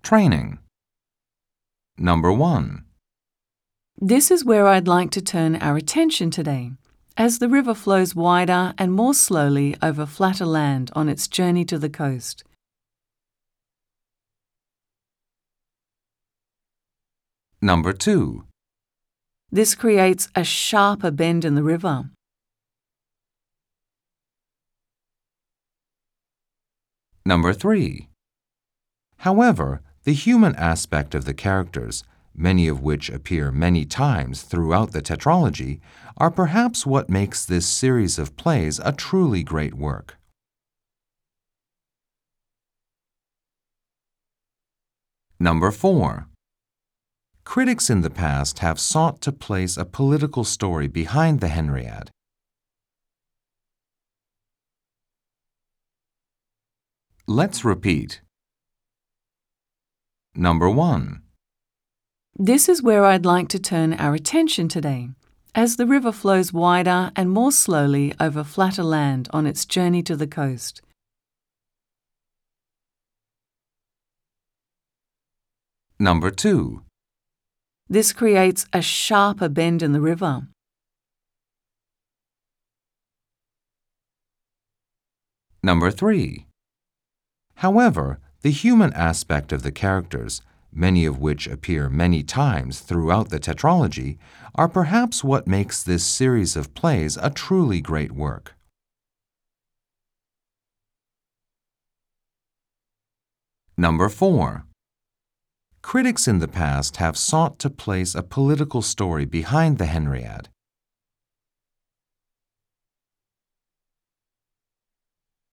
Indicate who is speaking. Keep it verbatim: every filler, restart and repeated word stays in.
Speaker 1: Training. Number one.
Speaker 2: This is where I'd like to turn our attention today, as the river flows wider and more slowly over flatter land on its journey to the coast.
Speaker 1: Number two.
Speaker 2: This creates a sharper bend in the river.
Speaker 1: Number three. However, the human aspect of the characters, many of which appear many times throughout the tetralogy, are perhaps what makes this series of plays a truly great work. Number four. Critics in the past have sought to place a political story behind the Henriade. Let's repeat. Number one.
Speaker 2: This is where I'd like to turn our attention today, as the river flows wider and more slowly over flatter land on its journey to the coast.
Speaker 1: Number two.
Speaker 2: This creates a sharper bend in the river.
Speaker 1: Number three. However, the human aspect of the characters, many of which appear many times throughout the tetralogy, are perhaps what makes this series of plays a truly great work. Number four. Critics in the past have sought to place a political story behind the Henriade.